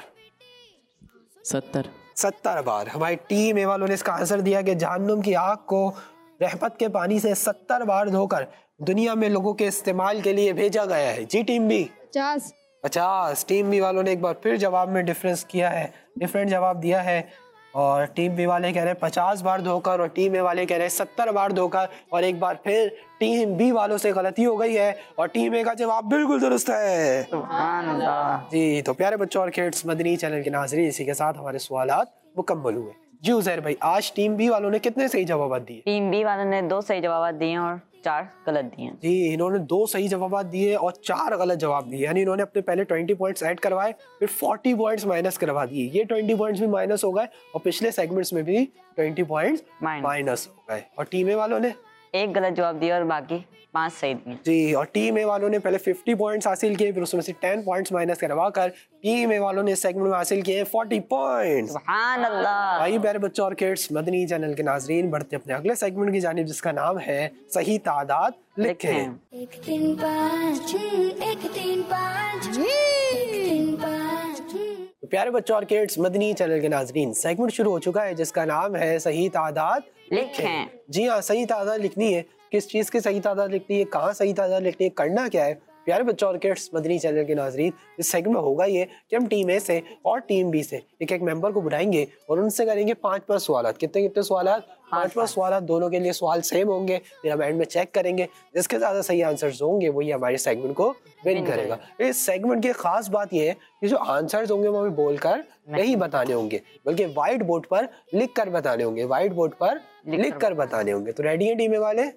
सत्तर। सत्तर बार। हमारी टीम ए वालों ने इसका आंसर दिया कि जहन्नम की आग को रहमत के पानी से सत्तर बार धोकर दुनिया में लोगों के इस्तेमाल के लिए भेजा गया है। जी टीम बी? पचास। पचास। टीम बी वालों ने एक बार फिर जवाब में डिफरेंस किया है, डिफरेंट जवाब दिया है और टीम बी वाले कह रहे हैं पचास बार धोकर और टीम ए वाले कह रहे हैं सत्तर बार धोकर। और एक बार फिर टीम बी वालों से गलती हो गई है और टीम ए का जवाब बिल्कुल दुरुस्त है। सुभान अल्लाह। जी, तो प्यारे बच्चों और किड्स, मदनी चैनल के नाज़रीन, इसी के साथ हमारे सवालात मुकम्मल हुए। जी उज़ैर भाई, आज टीम बी वालों ने कितने सही जवाब दिए? टीम बी वालों ने दो सही जवाब दिए और चार गलत दिए। जी, इन्होंने दो सही जवाब दिए और चार गलत जवाब दिए, यानी इन्होंने अपने पहले बीस पॉइंट्स ऐड करवाए, फिर चालीस पॉइंट्स माइनस करवा दिए। ये बीस पॉइंट्स भी माइनस हो गए और पिछले सेगमेंट्स में भी बीस पॉइंट्स माइनस हो गए। और टीम ए वालों ने एक गलत जवाब दिया और बाकी पांच सही दिए। जी, और टीम ए वालों ने पहले पचास पॉइंट्स हासिल किए, फिर उसमें से दस पॉइंट्स माइनस करवा कर टीम ए वालों ने इस सेगमेंट में हासिल किए चालीस पॉइंट्स। सुभान अल्लाह। भाई प्यारे बच्चों और किड्स, मदनी चैनल के नाजरीन, बढ़ते अपने अगले सेगमेंट की जानिब, जिसका नाम है सही तादाद लिखें। एक तीन पाँच, एक तीन पाँच, एक तीन पाँच। तो प्यारे बच्चों और किड्स, मदनी चैनल के नाजरीन, सेगमेंट शुरू हो चुका है जिसका नाम है सही तादाद लिखें। जी हाँ, सही तादाद लिखनी है। किस चीज़ की सही तादाद लिखनी है, कहाँ सही तादाद लिखनी है, करना क्या है? प्यारे बच्चों और किड्स, मदनी चैनल के नाजरीन, इस सेगमेंट में होगा ये कि हम टीम ए से और टीम बी से एक एक मेंबर को बुलाएंगे और उनसे करेंगे पांच पांच सवाल। कितने कितने सवाल? पांच पांच सवाल। दोनों के लिए सवाल सेम होंगे, फिर हम एंड में चेक करेंगे, जिसके ज्यादा सही आंसर्स होंगे वही हमारे सेगमेंट को विन करेगा। इस सेगमेंट की खास बात यह है कि जो आंसर्स होंगे वो हमें बोलकर नहीं बताने होंगे, बल्कि व्हाइट बोर्ड पर लिख कर बताने होंगे। व्हाइट बोर्ड पर लिख कर बताने होंगे। तो रेडी है टीम ए वाले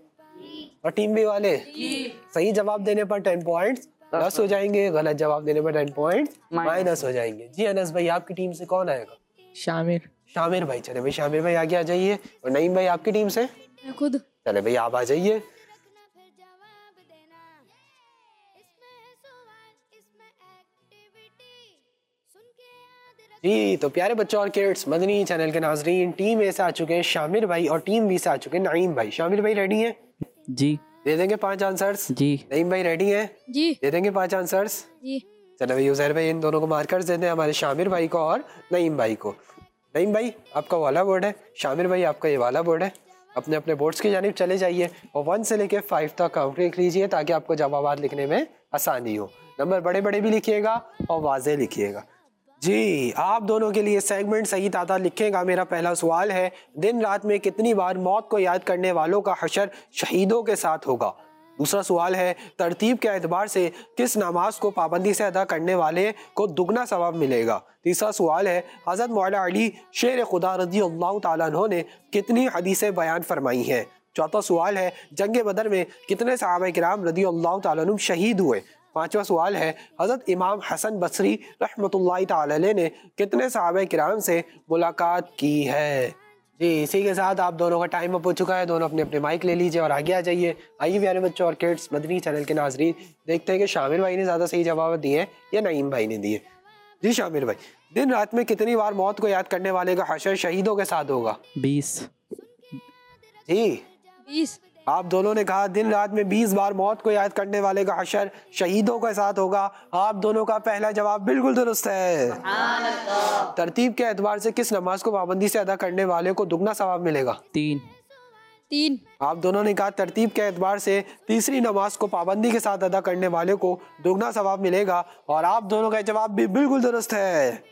और टीम बी वाले? सही जवाब देने पर टेन पॉइंट्स प्लस हो जाएंगे, गलत जवाब देने पर टेन पॉइंट्स माइनस हो जाएंगे। जी अनस भाई, आपकी टीम से कौन आएगा? शामिर। शामिर भाई। चले भाई, शामिर भाई आगे आ जाइए। और नईम भाई, आपकी टीम से? मैं खुद। चले भाई, आप आ जाइए। जी, तो प्यारे बच्चों और किड्स, मदनी चैनल के नाजरीन, टीम ए से आ चुके हैं शामिर भाई और टीम बी से आ चुके हैं नईम भाई। शामिर भाई रेडी हैं? जी। दे देंगे पांच आंसर्स? जी। नईम भाई रेडी हैं? जी। दे देंगे पांच आंसर्स? जी। चलो भाई, उज़ैर भाई इन दोनों को मार्कर्स देते हैं, हमारे शामिर भाई को और नईम भाई को। नईम भाई, आपका वाला बोर्ड है, शामिर भाई आपका ये वाला बोर्ड है। अपने अपने बोर्ड्स की जानिब चले जाइए और वन से लेके फाइव तक काउंट लिख लीजिए ताकि आपको जवाब लिखने में आसानी हो। नंबर बड़े बड़े भी लिखिएगा और वाज़े लिखिएगा। जी, आप दोनों के लिए सेगमेंट सही तादाद लिखेगा। मेरा पहला सवाल है, दिन रात में कितनी बार मौत को याद करने वालों का हशर शहीदों के साथ होगा? दूसरा सवाल है, तरतीब के एतबार से किस नमाज को पाबंदी से अदा करने वाले को दुगना सवाब मिलेगा? तीसरा सवाल है, हज़रत मौला अली शेर खुदा रज़ियल्लाहु ताला अन्हु ने कितनी हदीसें बयान फरमाई हैं? चौथा सवाल है, जंग बदर में कितने सहाबा किराम रज़ियल्लाहु ताला अन्हुम शहीद हुए? पांचवा सवाल है, हज़रत इमाम हसन बसरी रहमतुल्लाहि ताला अलैह ने कितने सहाबा किराम से मुलाकात की है? जी, इसी के साथ आप दोनों का टाइम अप हो चुका है। दोनों अपने अपने माइक ले लीजिए और आगे आ जाइए। आइए प्यारे बच्चों और किड्स, मदनी चैनल के नाजरीन, देखते हैं कि शामिर भाई ने ज़्यादा सही जवाब दिए या नईम भाई ने दिए। जी शामिर भाई, दिन रात में कितनी बार मौत को याद करने वाले का हशर शहीदों के साथ होगा? बीस। जी, बीस। आप दोनों ने कहा दिन रात में बीस बार मौत को याद करने वाले का हशर शहीदों के साथ होगा। आप दोनों का पहला जवाब बिल्कुल दुरुस्त है। तरतीब के एतबार से किस नमाज को पाबंदी से अदा करने वाले को दुगना सवाब मिलेगा? तीन। तीन। आप दोनों ने कहा तरतीब के एतबार से तीसरी नमाज को पाबंदी के साथ अदा करने वाले को दुगना सवाब मिलेगा और आप दोनों का जवाब भी बिल्कुल दुरुस्त है।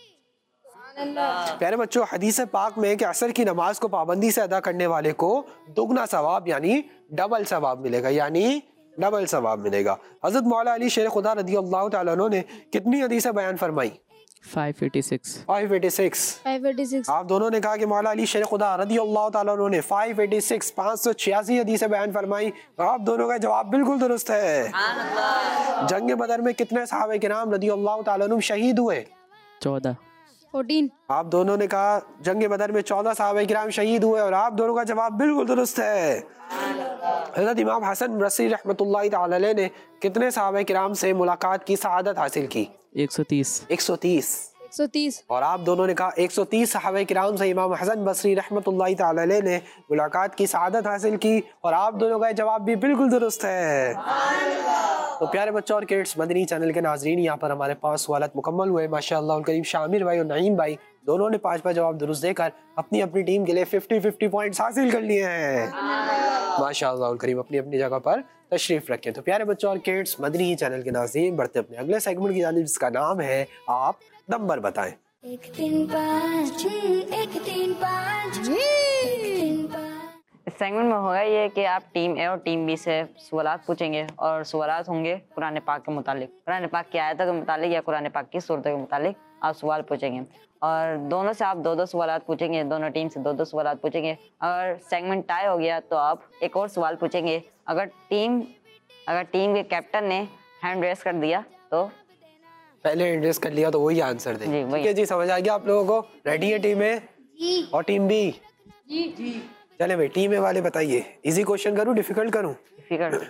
प्यारे बच्चों, हदीस पाक में कि असर की नमाज को पाबंदी से अदा करने वाले को दुगना सवाब यानी डबल सवाब मिलेगा, यानी डबल सवाब मिलेगा। हजरत मौला अली शेर खुदा रदी अल्लाह तआला अन्हु ने कितनी हदीसें बयान फरमाई? Five eighty six. Five eighty six. Five eighty six. आप दोनों ने कहा कि मौला अली शेर खुदा रदी अल्लाह तआला अन्हु ने फाइव एटी सिक्स पाँच सौ छियासी हदीसें बयान फरमाई। आप दोनों का जवाब बिल्कुल दुरुस्त है। जंग बदर में कितने सहाबा किराम रदी अल्लाह तआला अन्हुम शहीद हुए? चौदह। फोर्टीन। आप दोनों ने कहा जंग बदर में चौदह सहाबा किराम शहीद हुए और आप दोनों का जवाब बिल्कुल दुरुस्त है। हज़रत इमाम हसन बसरी रहमतुल्लाहि ताला अलैह ने कितने सहाबा किराम से मुलाकात की सआदत हासिल की? एक सौ तीस। एक सौ तीस। एक सौ तीस। और आप दोनों ने कहा एक सौ तीस सहाबा किराम से इमाम हसन बसरी रहमतुल्लाहि ताला अलैह ने मुलाकात की सआदत हासिल की और आप दोनों का जवाब भी बिल्कुल दुरुस्त है। तो प्यारे बच्चों और किड्स, मदनी चैनल के नाजरीन, यहाँ पर हमारे पांच सवाल मुकम्मल हुए। माशाअल्लाह उन करीब शामिर भाई और नईम भाई दोनों ने पांच पांच जवाब दुरुस्त देकर अपनी अपनी टीम के लिए फिफ्टी फिफ्टी पॉइंट्स हासिल कर लिए हैं। माशाअल्लाह उन करीब अपनी अपनी जगह पर तशरीफ रखें। तो प्यारे बच्चों और किड्स, मदनी चैनल के नाज़रीन, बढ़ते अपने अगले सेगमेंट की जानिब, जिसका नाम है आप नंबर बताएं। एक तीन पाँच छः, एक तीन पाँच छः, एक तीन पाँच। इस सेगमेंट में होगा ये कि आप टीम ए और टीम बी से सवालात पूछेंगे और सवालात होंगे कुरान पाक के मुतालिक, कुरान पाक की आयतों के मुतालिक या कुरान पाक की सूरतों के मुतालिक आप सवाल पूछेंगे और दोनों से आप दो दो सवालात पूछेंगे, दोनों टीम से दो दो सवालात पूछेंगे। अगर सेगमेंट टाई हो गया तो आप एक और सवाल पूछेंगे। अगर टीम अगर टीम के कैप्टन ने हैंड रेस कर दिया तो पहले एड्रेस कर लिया तो वही आंसर दें। जी, वही। ठीक है जी, समझ आ गया आप लोगों को? रेडी है टीम ए और टीम बी? जी। जी। चले भाई, टीम ए वाले बताइए, इजी क्वेश्चन करूं डिफिकल्ट करूं? डिफिकल्ट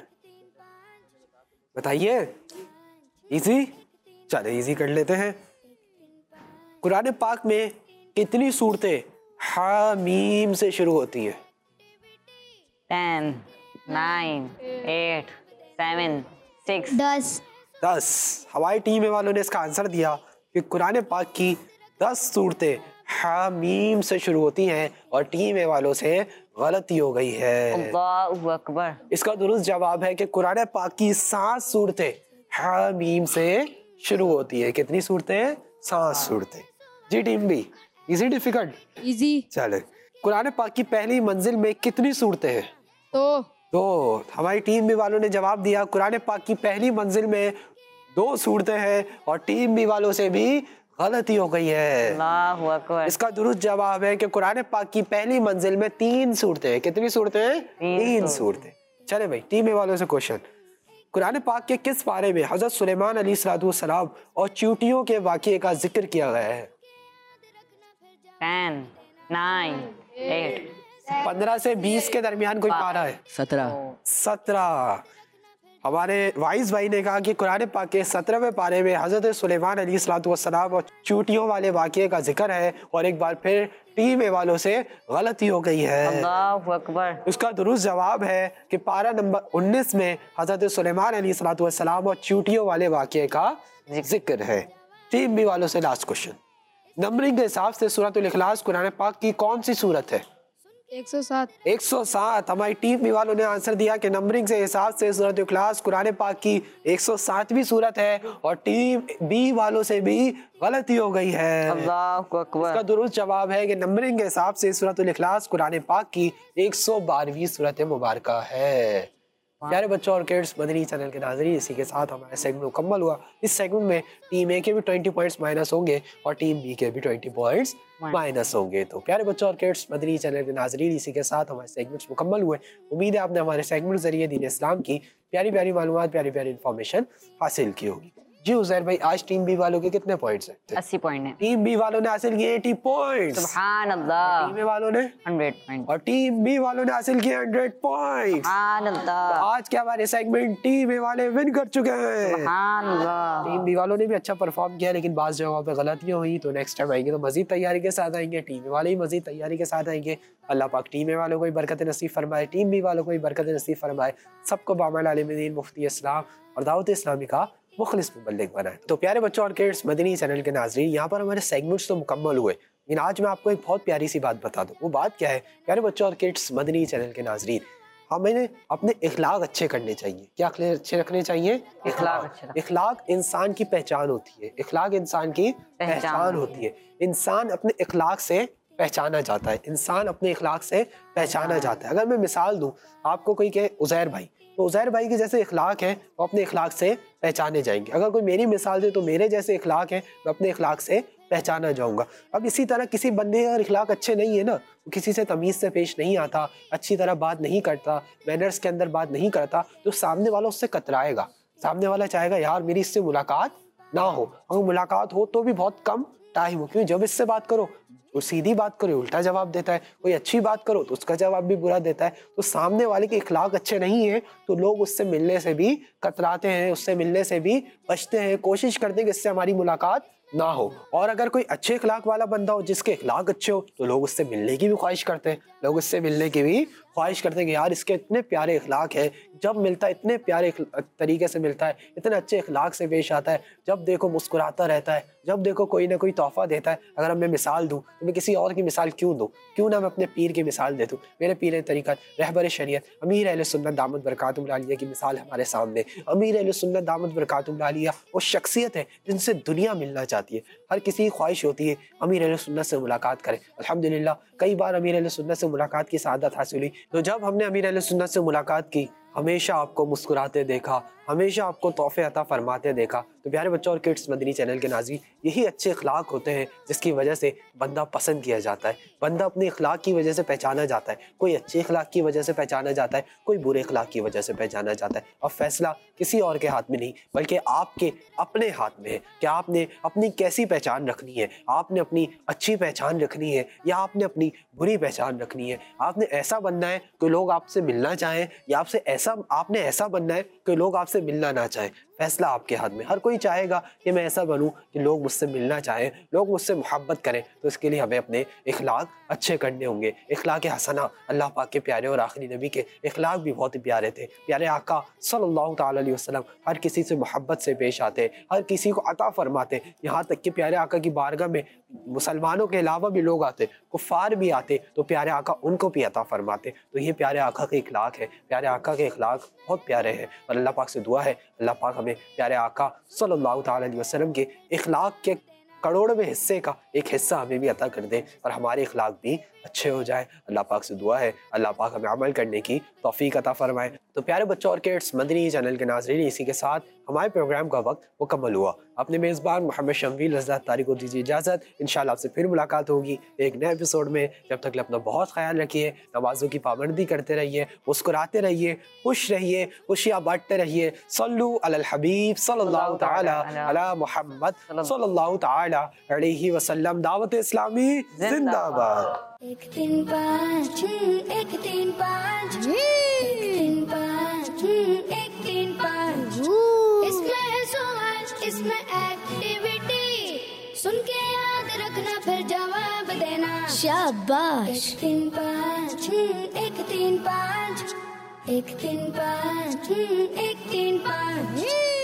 बताइए। इजी? चले इजी कर लेते हैं। कुरान पाक में कितनी सूरतें हामीम से शुरू होती हैं? Ten, nine, eight, seven, six. दस। दस। हमारी टीम वालों ने इसका आंसर दिया कि कुरान पाक की दस सूरतें हामीम से शुरू होती हैं और टीम ए वालों से गलती हो गई है। अल्लाहु अकबर। इसका दुरुस्त जवाब है कि कुरान पाक की सात सूरतें हामीम से शुरू होती है। कितनी सूरतें? सात सूरतें। जी team B, easy difficult? Easy. चले, कुरान पाक की पहली मंजिल में कितनी सूरतें हैं? तो तो हमारी टीम बी वालों ने जवाब दिया कुरान पाक की पहली मंजिल में दो सूरतें हैं और टीम बी वालों से भी गलती हो गई है। अल्लाहु अकबर। इसका दुरुस्त जवाब है कि कुरान पाक की पहली मंजिल में तीन सूरतें हैं। कितनी सूरतें? तीन सूरतें। चले भाई, टीम ए वालों से क्वेश्चन, कुरान पाक के किस पारे में हजरत सुलेमान अलैहिस्सलाम और चींटियों के वाक़ये का जिक्र किया गया है? Ten, nine, eight. पंद्रह से बीस के दरमियान कोई पारा है? सत्रह। सत्रह। हमारे वाइस भाई ने कहा कि कुरान पाक के सत्रहवें पारे में हजरत सुलेमान अलैहिस्सलाम और चींटियों वाले वाक़ये का जिक्र है और एक बार फिर टीम ए वालों से गलती हो गई है। अल्लाहु अकबर। उसका दुरुस्त जवाब है कि पारा नंबर उन्नीस में हजरत सुलेमान अलैहिस्सलाम और चींटियों वाले वाक़ये का जिक्र है। टीम बी वालों से लास्ट क्वेश्चन, नंबरिंग के हिसाब से सूरतुल इखलास कुरान पाक की कौन सी सूरत है? एक सौ सात। एक सौ सात। हमारी टीम बी वालों ने आंसर दिया कि नंबरिंग से हिसाब से सूरत इखलास कुरान पाक की एक सौ सातवीं सूरत है और टीम बी वालों से भी गलती हो गई है। अल्लाहु अकबर। इसका दुरुस्त जवाब है कि नंबरिंग के हिसाब से सूरतुल इखलास कुरान पाक की एक सौ बारहवीं सूरत मुबारक है। प्यारे बच्चों और किड्स, मदनी चैनल के नाज़रीन, इसी के साथ हमारा सेगमेंट मुकम्मल हुआ। इस सेगमेंट में टीम ए के भी ट्वेंटी पॉइंट्स माइनस होंगे और टीम बी के भी ट्वेंटी पॉइंट्स माइनस होंगे। तो प्यारे बच्चों और किड्स, मदनी चैनल के नाज़रीन, इसी के साथ हमारे सेगमेंट्स मुकम्मल हुए। उम्मीद है आपने हमारे सेगमेंट जरिए दीन इस्लाम की प्यारी प्यारी मालूमात, प्यारी प्यारी इन्फॉर्मेशन हासिल की होगी। जी उजैर भाई, आज टीम बी वालों के कितने पॉइंट्स हैं? अस्सी पॉइंट है। टीम बी वालों ने हासिल किए अस्सी पॉइंट्स। सुभान अल्लाह। टीम ए वालों ने हंड्रेड पॉइंट। और टीम बी वालों ने हासिल किए हंड्रेड पॉइंट्स। सुभान अल्लाह। आज के हमारे सेगमेंट टीम ए वाले विन कर चुके हैं। सुभान अल्लाह। टीम बी वालों ने भी अच्छा परफॉर्म किया, लेकिन बाज़ जगहों पे गलतियां हुई, तो नेक्स्ट टाइम आएंगे तो मजीद तैयारी के साथ आएंगे। टीम ए वाले ही मजीद तैयारी के साथ आएंगे। अल्लाह पाक टीम ए वालों को भी बरकत नसीब फरमाए, टीम बी वालों को भी बरकत नसीब फरमाए। सबको बामल आलिम दीन, मुफ्ती इस्लाम और दावत इस्लामी का मुखलिस मुबल्लिग बनाए। तो प्यारे बच्चों और किड्स, मदनी चैनल के नाज़रीन, यहाँ पर हमारे सेगमेंट्स तो मुकम्मल हुए, लेकिन आज मैं आपको एक बहुत प्यारी सी बात बता दूँ। वो बात क्या है प्यारे बच्चों और किड्स, मदनी चैनल के नाज़रीन, हमें अपने इखलाक अच्छे करने चाहिए। क्या अच्छे रखने चाहिए? इखलाक। इखलाक इंसान की पहचान होती है। इखलाक इंसान की पहचान होती है। इंसान अपने इखलाक से पहचाना जाता है। इंसान अपने इखलाक से पहचाना जाता है। अगर मैं मिसाल दूं आपको, कोई कहे उज़ैर भाई, तो उज़ैर भाई के जैसे इखलाक हैं वो अपने इखलाक से पहचाने जाएंगे। अगर कोई मेरी मिसाल दे तो मेरे जैसे इखलाक हैं मैं अपने इखलाक से पहचाना जाऊंगा। अब इसी तरह किसी बंदे अगर इखलाक अच्छे नहीं है ना, वो किसी से तमीज़ से पेश नहीं आता, अच्छी तरह बात नहीं करता, मैनर्स के अंदर बात नहीं करता, तो सामने वाला उससे कतराएगा। सामने वाला चाहेगा यार मेरी इससे मुलाकात ना हो। अगर मुलाकात हो तो भी बहुत कम टाइम हो, क्योंकि जब इससे बात करो वो सीधी बात करो उल्टा जवाब देता है, कोई अच्छी बात करो तो उसका जवाब भी बुरा देता है। तो सामने वाले के इखलाक अच्छे नहीं है तो लोग उससे मिलने से भी कतराते हैं, उससे मिलने से भी बचते हैं, कोशिश करते हैं कि इससे हमारी मुलाकात ना हो। और अगर कोई अच्छे इखलाक वाला बंदा हो, जिसके इखलाक अच्छे हो, तो लोग उससे मिलने की भी ख्वाहिश करते हैं। लोग उससे मिलने की भी ख्वाहिश करते हैं कि यार इसके इतने प्यारे इखलाक है, जब मिलता है इतने प्यारे तरीके से मिलता है, इतने अच्छे इखलाक से पेश आता है, जब देखो मुस्कुराता रहता है, जब देखो कोई ना कोई तोहफा देता है। अगर अब मैं मिसाल दूं तो मैं किसी और की मिसाल क्यों दूं? क्यों ना मैं अपने पीर की मिसाल दे दूं। मेरे पीर तरीक़त, रहबर शरीयत, अमीर अहले सुन्नत दामत बरकातुहु आलिया की मिसाल हमारे सामने। अमीर अहले सुन्नत दामत बरकातुहु आलिया वो शख्सियत है जिनसे दुनिया मिलना चाहती है। हर किसी की ख्वाहिश होती है अमीर अहले सुन्नत से मुलाकात करें। अल्हम्दुलिल्लाह कई बार अमीर अहले सुन्नत से मुलाकात की सआदत हासिल हुई। तो जब हमने अमीर अहले सुन्नत से मुलाकात की, हमेशा आपको मुस्कुराते देखा, हमेशा आपको तोहफे अता फरमाते देखा। तो प्यारे बच्चों और किड्स, मदनी चैनल के नाज़रीन, यही अच्छे इखलाक होते हैं जिसकी वजह से बंदा पसंद किया जाता है। बंदा अपने इखलाक की वजह से पहचाना जाता है। कोई अच्छे इखलाक की वजह से पहचाना जाता है, कोई बुरे इखलाक की वजह से पहचाना जाता है। और फैसला किसी और के हाथ में नहीं बल्कि आपके अपने हाथ में है कि आपने अपनी कैसी पहचान रखनी है। आपने अपनी अच्छी पहचान रखनी है या आपने अपनी बुरी पहचान रखनी है। आपने ऐसा बनना है कि लोग आपसे मिलना चाहें, या आपसे ऐसा आपने ऐसा बनना है कि लोग आपसे मिलना ना चाहें। फैसला आपके हाथ में। हर कोई चाहेगा कि मैं ऐसा बनूं कि लोग मुझसे मिलना चाहें, लोग मुझसे मोहब्बत करें। तो इसके लिए हमें अपने इखलाक अच्छे करने होंगे। इखलाक हसना, अल्लाह पाक के प्यारे और आखिरी नबी के इखलाक भी बहुत ही प्यारे थे। प्यारे आका सल्लल्लाहु ताला अलैहि वसल्लम हर किसी से मोहब्बत से पेश आते, हर किसी को अता फरमाते। यहाँ तक कि प्यारे आका की बारगाह में मुसलमानों के अलावा भी लोग आते, कुफ़ार भी आते, तो प्यारे आका उनको भी अता फरमाते। तो ये प्यारे आका के इखलाक है। प्यारे आका के इखलाक बहुत प्यारे हैं और अल्लाह पाक से दुआ है अल्लाह पाक हमें प्यारे आका सल्लल्लाहु ताला अलैहि वसल्लम के इखलाक के करोड़वें हिस्से का एक हिस्सा हमें भी अता कर दे और हमारे इखलाक भी अच्छे हो जाए। अल्लाह पाक से दुआ है अल्लाह पाक हमें अमल करने की तौफीक अता फरमाए। तो प्यारे बच्चों और किड्स, मदनी चैनल के नाज़रीन, इसी के साथ हमारे प्रोग्राम का वक्त मुकम्मल हुआ। अपने मेज़बान मोहम्मद शम्वील रज़ात तारिक को दीजिए इजाज़त। इंशाल्लाह आपसे फिर मुलाकात होगी एक नए एपिसोड में। जब तक अपना बहुत ख्याल रखिए, नमाज़ों की पाबंदी करते रहिए, मुस्कुराते रहिए, खुश रहिए, खुशियाँ बांटते रहिए। सल्लु अलल हबीब सल्लल्लाहु ताला अला मुहम्मद सल्लल्लाहु ताला अलैहि वसल्लम। दावत इस्लामी जिंदाबाद। एक तीन पाँच एक तीन पाँच एक तीन पाँच एक तीन पाँच इसमें है सवाल, इसमें एक्टिविटी, सुन के याद रखना फिर जवाब देना। शाबाश। एक तीन पाँच एक तीन पाँच एक तीन पाँच एक तीन पाँच